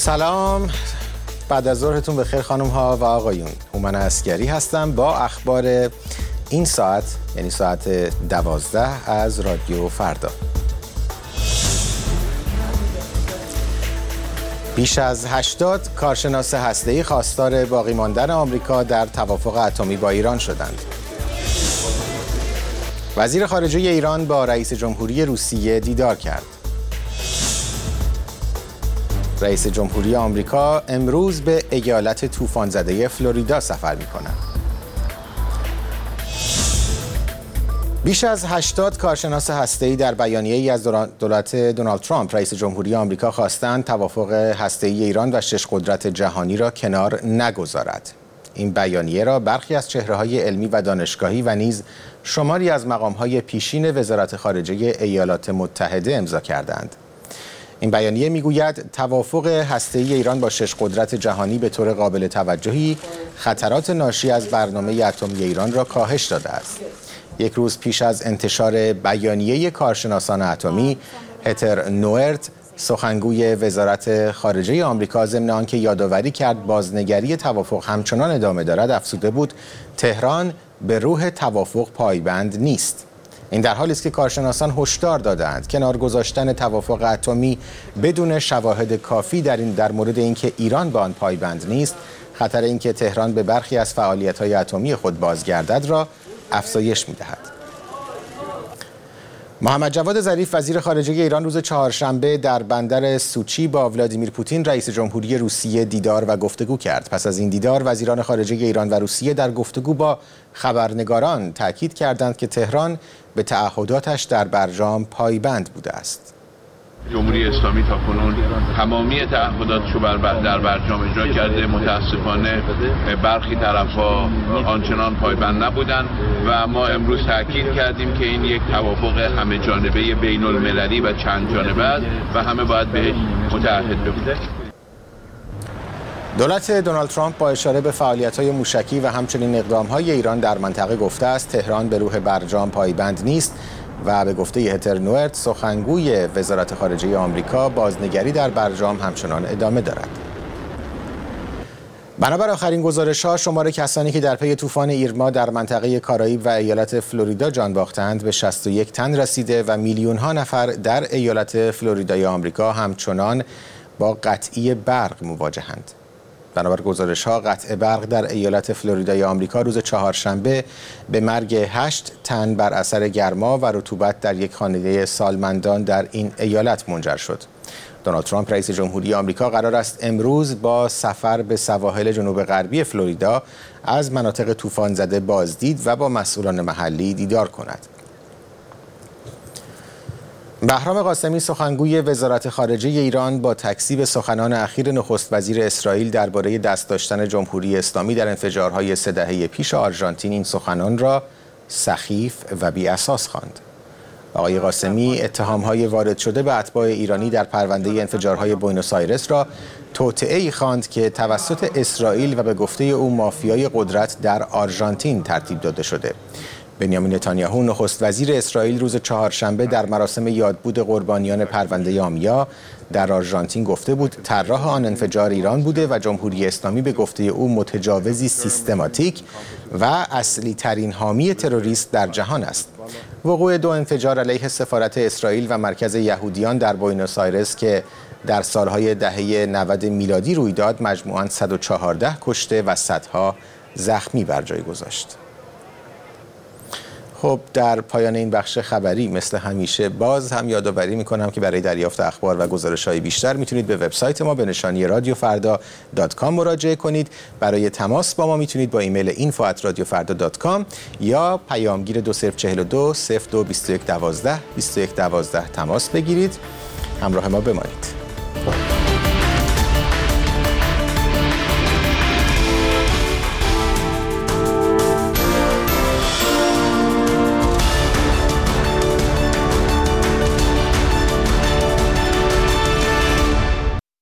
سلام، بعد از ظهرتون بخیر خانم ها و آقایون. هومن عسگری هستم با اخبار این ساعت، یعنی ساعت 12 از رادیو فردا. بیش از 80 کارشناس هسته‌ای خواستار باقی ماندن آمریکا در توافق اتمی با ایران شدند. وزیر خارجه ایران با رئیس جمهوری روسیه دیدار کرد. رئیس جمهوری آمریکا امروز به ایالت طوفان زده فلوریدا سفر می‌کند. بیش از 80 کارشناس هسته‌ای در بیانیه‌ای از دولت دونالد ترامپ رئیس جمهوری آمریکا خواستند توافق هسته‌ای ایران و 6 قدرت جهانی را کنار نگذارد. این بیانیه را برخی از چهره‌های علمی و دانشگاهی و نیز شماری از مقام‌های پیشین وزارت خارجه ایالات متحده امضا کردند. این بیانیه میگوید توافق هسته‌ای ایران با 6 قدرت جهانی به طور قابل توجهی خطرات ناشی از برنامه اتمی ایران را کاهش داده است. یک روز پیش از انتشار بیانیه کارشناسان اتمی، هتر نوئرت، سخنگوی وزارت خارجه آمریکا، ضمن آنکه یادآوری کرد بازنگری توافق همچنان ادامه دارد، افزوده بود تهران به روح توافق پایبند نیست. این در حالی است که کارشناسان هشدار دادند کنار گذاشتن توافق اتمی بدون شواهد کافی در مورد اینکه ایران به آن پایبند نیست، خطر اینکه تهران به برخی از فعالیت‌های اتمی خود بازگردد را افزایش می‌دهد. محمد جواد ظریف وزیر خارجه ایران روز چهارشنبه در بندر سوچی با ولادیمیر پوتین رئیس جمهوری روسیه دیدار و گفتگو کرد. پس از این دیدار وزیران خارجه ایران و روسیه در گفتگو با خبرنگاران تاکید کردند که تهران به تعهداتش در برجام پایبند بوده است. جمهوری اسلامی تاکنون تمامی تعهداتشو در برجام اجرا کرده. متاسفانه برخی طرف‌ها آنچنان پایبند نبودند و ما امروز تاکید کردیم که این یک توافق همه جانبه بین المللی و چند جانبه است و همه باید بهش متعهد بودند. دولت دونالد ترامپ با اشاره به فعالیت‌های موشکی و همچنین اقدام‌های ایران در منطقه گفته است تهران به روح برجام پایبند نیست و به گفته هتر نوئرت، سخنگوی وزارت خارجه آمریکا، بازنگری در برجام همچنان ادامه دارد. بنابر آخرین گزارش‌ها، شمار کسانی که در پی طوفان ایرما در منطقه کارائیب و ایالت فلوریدا جان باختند به 61 تن رسیده و میلیون‌ها نفر در ایالت فلوریدای آمریکا همچنان با قطعی برق مواجهند. بنابر گزارش‌ها، قطع برق در ایالت فلوریدای آمریکا روز چهارشنبه به مرگ 8 تن بر اثر گرما و رطوبت در یک خانه سالمندان در این ایالت منجر شد. دونالد ترامپ رئیس جمهوری آمریکا قرار است امروز با سفر به سواحل جنوب غربی فلوریدا از مناطق طوفان زده بازدید و با مسئولان محلی دیدار کند. بهرام قاسمی سخنگوی وزارت خارجه ایران با تکذیب سخنان اخیر نخست وزیر اسرائیل درباره دست داشتن جمهوری اسلامی در انفجارهای 3 دهه پیش آرژانتین این سخنان را سخیف و بی اساس خواند. آقای قاسمی اتهام‌های وارد شده به اتباع ایرانی در پرونده انفجارهای بوئنوس آیرس را توطئه‌ای خواند که توسط اسرائیل و به گفته او مافیای قدرت در آرژانتین ترتیب داده شده. بنیامین نتانیاهو نخست وزیر اسرائیل روز چهارشنبه در مراسم یادبود قربانیان پرونده آمیا در آرژانتین گفته بود طراح آن انفجار ایران بوده و جمهوری اسلامی به گفته او متجاوزی سیستماتیک و اصلی ترین حامی تروریست در جهان است. وقوع 2 انفجار علیه سفارت اسرائیل و مرکز یهودیان در بوئنوس آیرس که در سالهای دهه 90 میلادی روی داد مجموعاً 114 کشته و صدها زخمی بر جای گذاشت. خب در پایان این بخش خبری مثل همیشه باز هم یادآوری میکنم که برای دریافت اخبار و گزارش‌های بیشتر میتونید به وبسایت ما به نشانی radiofarda.com مراجعه کنید. برای تماس با ما میتونید با ایمیل info@radiofarda.com یا پیامگیر 2042 02 21 12 21 12 تماس بگیرید. همراه ما بمانید.